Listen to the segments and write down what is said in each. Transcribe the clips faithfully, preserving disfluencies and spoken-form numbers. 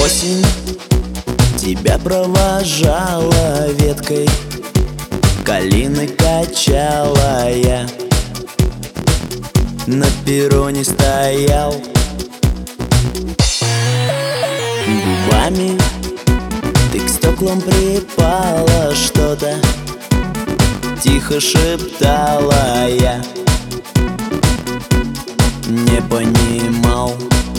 Осень тебя провожала веткой, калины качала я, на перроне стоял. Губами ты к стеклам припала, что-то тихо шептала я, не понимал.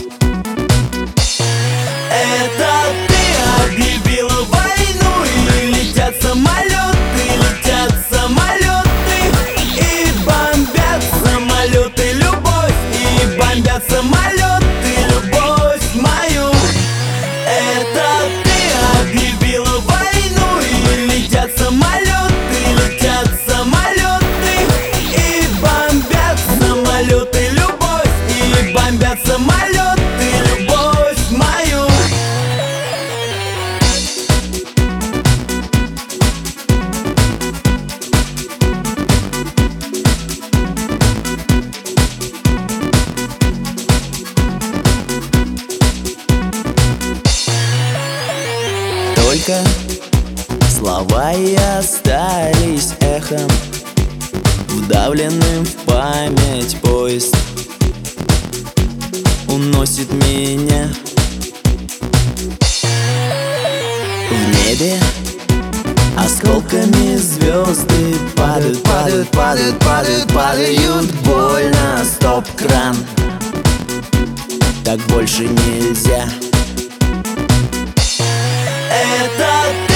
Это ты объявила войну, и летят самолеты, летят самолеты, и бомбят самолеты любовь, и бомбят самолеты любовь мою. Это ты объявила войну, и летят самолеты, летят самолеты, и бомбят самолеты любовь, и бомбят самолеты любовь мою. Только слова и остались эхом, вдавленным в память поезд уносит меня. В небе осколками звезды падают, падают, падают, падают, падают. Больно, стоп-кран, так больше нельзя. Это